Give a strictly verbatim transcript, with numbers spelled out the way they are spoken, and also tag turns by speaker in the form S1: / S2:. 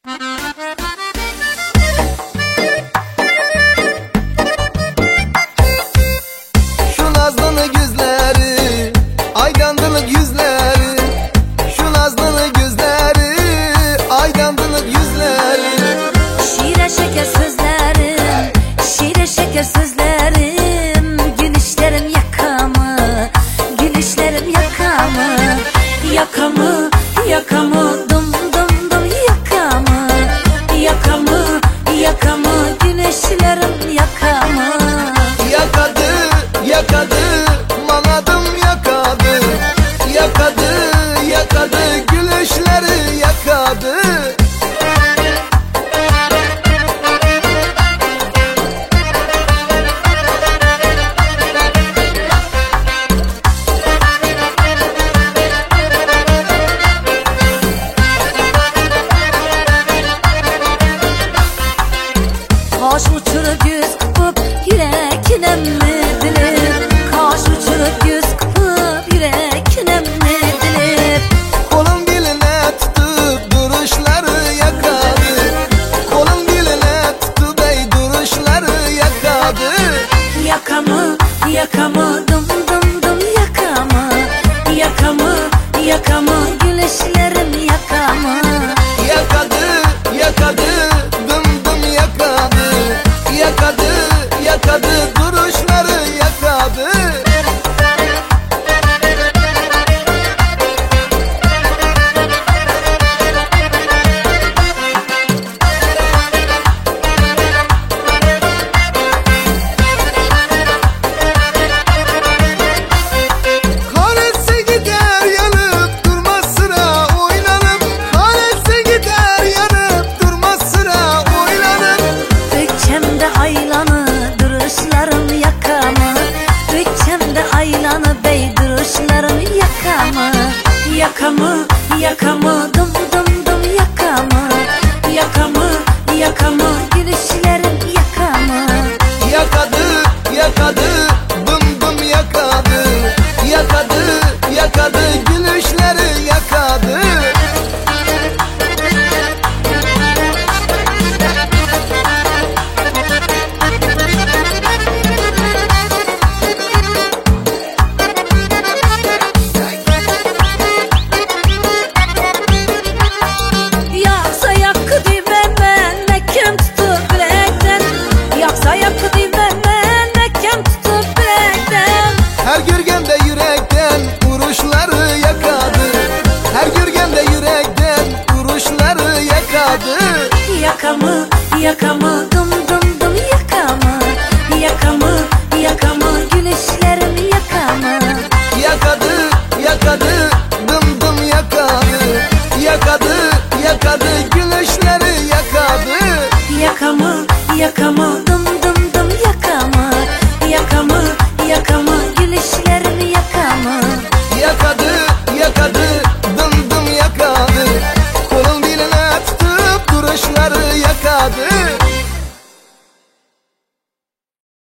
S1: Şu nazlılı gözleri, aydınlık yüzleri, şu nazlılı gözleri, aydınlık yüzleri.
S2: Şiire şeker sözlerim, şiire şeker sözlerim, gülüşlerim yakamı, gülüşlerim yakamı, yakamı, yakamı, dum dum dum yakamı, yakamı, yakamı, gülüşlerim yakamı.
S1: Yakadı, yakadı, manadım yakadı, yakadı, yakadı, gülüşleri yakadı.
S2: Kaş uçurup yüz kıpıp yürekine mi dilip, kaş uçurup yüz kıpıp yürekine mi dilip.
S1: Kolun diline tutup duruşları yakadı, kolun diline tutup ey duruşları yakadı.
S2: Yakamı, yakamı, dum dum dum yakamı, yakamı, yakamı, gülüşlerim yakamı.
S1: Yakadı, yakadı, dım dım yakadı, yakadı, yakadı, duruşları yakadı. Kahretsin gider yanıp durmaz sıra oynanıp, kahretsin gider yanıp durmaz sıra oynanıp.
S2: Bütçemde aylanı, duruşlarım yakamı, bütçemde aylanı, bey duruşlarım yakamı. Yakamı, yakamı, dum dum dum yakamı, yakamı, yakamı, gülüşlerim yakamı.
S1: Yakadı, yakadı, dım dım yakadı, yakadı, yakadı, gülüşleri yakadı.
S2: Yaksa yakı ben mekem tutup bilekten, yaksa yakı ben mekem tutup bilekten.
S1: Her gürgende yürekten vuruşları yakadı, her gürgende yürekten vuruşları yakadı.
S2: Yakamı, yakamı, dum dum dum yakamı, yakamı, yakamı, gülüşlerim yakamı.
S1: Yakadı, yakadı, dım dım yakadı, yakadı, yakadı, gülüşleri yakadı.
S2: Yakamı, yakamı, dum